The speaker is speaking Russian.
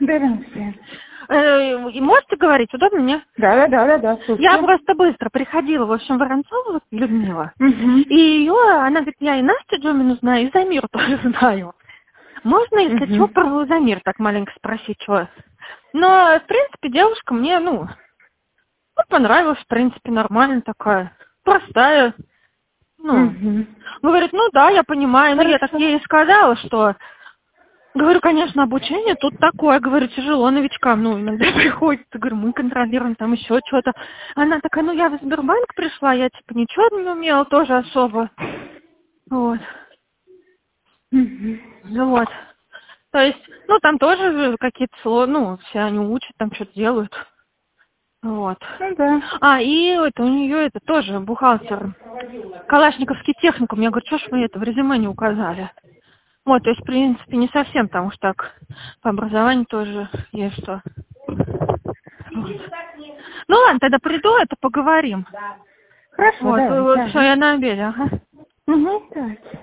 Здравствуйте. Можете говорить? Удобно мне? Да. Слушаю. Я просто быстро приходила, в общем, Воронцова Людмила. Угу. И ее, она говорит, я и Настю Джомину знаю, и Замиру тоже знаю. Можно, если что, про Замир так маленько спросить, что? Но, в принципе, девушка мне, понравилась, в принципе, нормально такая, простая. Говорит, да, я понимаю, но я так ей сказала, что... Говорю, конечно, обучение тут такое, говорю, тяжело новичкам, иногда приходится, говорю, мы контролируем там еще что-то. Она такая, я в Сбербанк пришла, я ничего не умела тоже особо. Вот. Вот. То есть, там тоже какие-то все они учат, там что-то делают. Вот. Да. И у нее это тоже бухгалтер. Калашниковский техникум. Я говорю, что ж вы это в резюме не указали? Вот, то есть, в принципе, не совсем, потому что так по образованию тоже есть что. Вот. Ладно, тогда приду, это поговорим. Хорошо, Вот, давайте. все, я на обеде, ага. Давайте.